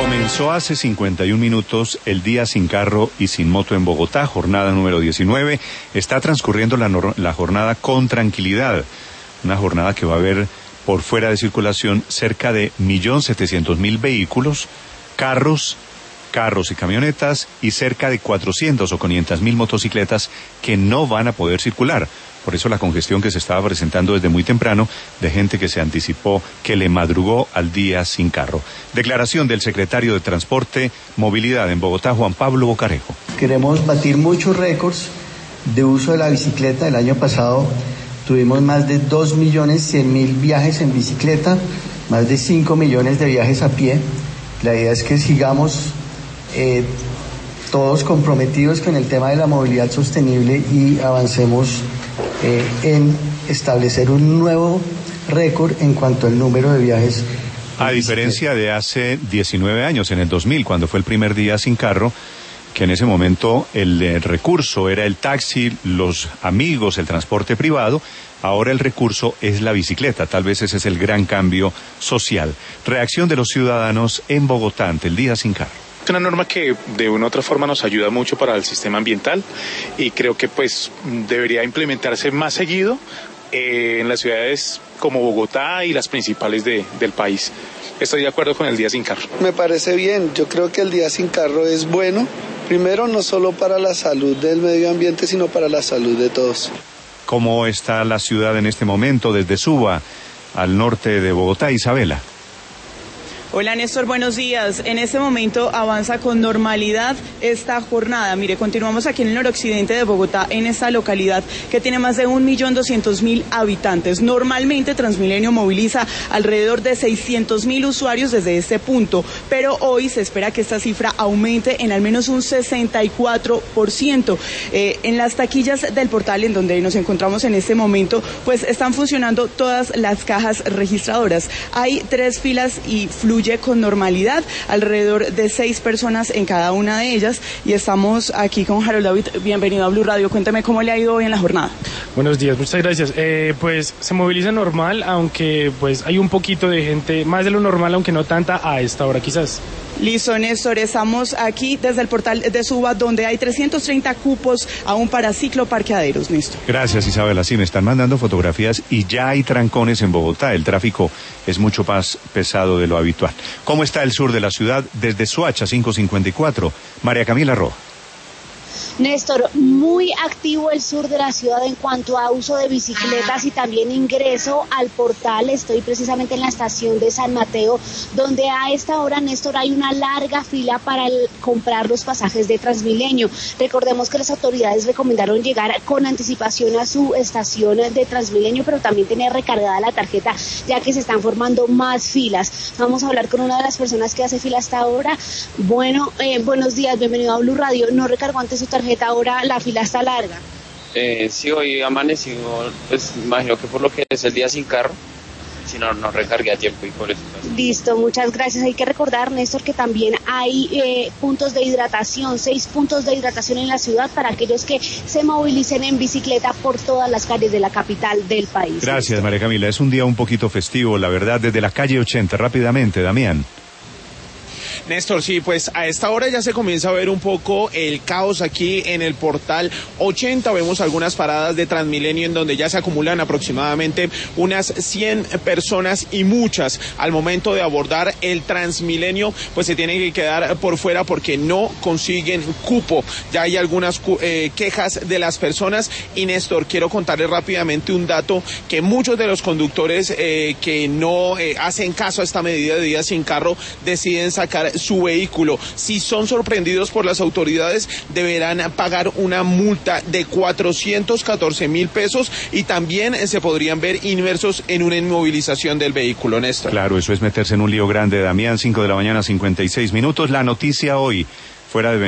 Comenzó hace 51 minutos el día sin carro y sin moto en Bogotá, jornada número 19. Está transcurriendo la jornada con tranquilidad. Una jornada que va a haber por fuera de circulación cerca de 1.700.000 vehículos, carros y camionetas y cerca de 400 o 500.000 motocicletas que no van a poder circular. Por eso la congestión que se estaba presentando desde muy temprano de gente que se anticipó, que le madrugó al día sin carro. Declaración del secretario de Transporte, Movilidad en Bogotá, Juan Pablo Bocarejo. Queremos batir muchos récords de uso de la bicicleta. El año pasado tuvimos más de 2.100.000 viajes en bicicleta, más de 5 millones de viajes a pie. La idea es que sigamos todos comprometidos con el tema de la movilidad sostenible y avancemos en establecer un nuevo récord en cuanto al número de viajes. A diferencia de hace 19 años, en el 2000, cuando fue el primer día sin carro, que en ese momento el recurso era el taxi, los amigos, el transporte privado, ahora el recurso es la bicicleta. Tal vez ese es el gran cambio social. Reacción de los ciudadanos en Bogotá ante el día sin carro. Es una norma que de una u otra forma nos ayuda mucho para el sistema ambiental y creo que debería implementarse más seguido en las ciudades como Bogotá y las principales del país. Estoy de acuerdo con el día sin carro. Me parece bien, yo creo que el día sin carro es bueno, primero no solo para la salud del medio ambiente, sino para la salud de todos. ¿Cómo está la ciudad en este momento desde Suba al norte de Bogotá, Isabela? Hola Néstor, buenos días. En este momento avanza con normalidad esta jornada. Mire, continuamos aquí en el noroccidente de Bogotá, en esta localidad que tiene más de 1.200.000 habitantes. Normalmente Transmilenio moviliza alrededor de 600.000 usuarios desde este punto, pero hoy se espera que esta cifra aumente en al menos un 64%. En las taquillas del portal en donde nos encontramos en este momento, pues están funcionando todas las cajas registradoras. Hay 3 filas y fluye con normalidad, alrededor de 6 personas en cada una de ellas, y estamos aquí con Harold David. Bienvenido a Blue Radio. Cuéntame cómo le ha ido hoy en la jornada. Buenos días, muchas gracias. Pues se moviliza normal, aunque pues hay un poquito de gente, más de lo normal, aunque no tanta a esta hora quizás. Listo, Néstor, estamos aquí desde el portal de Suba, donde hay 330 cupos aún para cicloparqueaderos, Néstor. Gracias, Isabela. Sí, me están mandando fotografías y ya hay trancones en Bogotá. El tráfico es mucho más pesado de lo habitual. ¿Cómo está el sur de la ciudad desde Soacha 554? María Camila Roa. Néstor, muy activo el sur de la ciudad en cuanto a uso de bicicletas y también ingreso al portal. Estoy precisamente en la estación de San Mateo, donde a esta hora, Néstor, hay una larga fila para comprar los pasajes de Transmilenio. Recordemos que las autoridades recomendaron llegar con anticipación a su estación de Transmilenio, pero también tener recargada la tarjeta, ya que se están formando más filas. Vamos a hablar con una de las personas que hace fila hasta ahora. Bueno, buenos días, bienvenido a Blue Radio. ¿No recargó antes su tarjeta? Ahora la fila está larga. Sí, hoy amanecí, pues imagino que por lo que es el día sin carro, si no recargué a tiempo y por eso. Listo, muchas gracias. Hay que recordar, Néstor, que también hay puntos de hidratación, 6 puntos de hidratación en la ciudad para aquellos que se movilicen en bicicleta por todas las calles de la capital del país. Gracias, Néstor. María Camila. Es un día un poquito festivo, la verdad, desde la calle 80, rápidamente, Damián. Néstor, sí, pues a esta hora ya se comienza a ver un poco el caos aquí en el portal 80. Vemos algunas paradas de Transmilenio en donde ya se acumulan aproximadamente unas 100 personas y muchas al momento de abordar el Transmilenio pues se tienen que quedar por fuera porque no consiguen cupo. Ya hay algunas quejas de las personas y Néstor, quiero contarles rápidamente un dato que muchos de los conductores que no hacen caso a esta medida de día sin carro deciden sacar su vehículo. Si son sorprendidos por las autoridades, deberán pagar una multa de 414.000 pesos y también se podrían ver inmersos en una inmovilización del vehículo, Néstor. Claro, eso es meterse en un lío grande, Damián. 5 de la mañana, 56 minutos. La noticia hoy, fuera de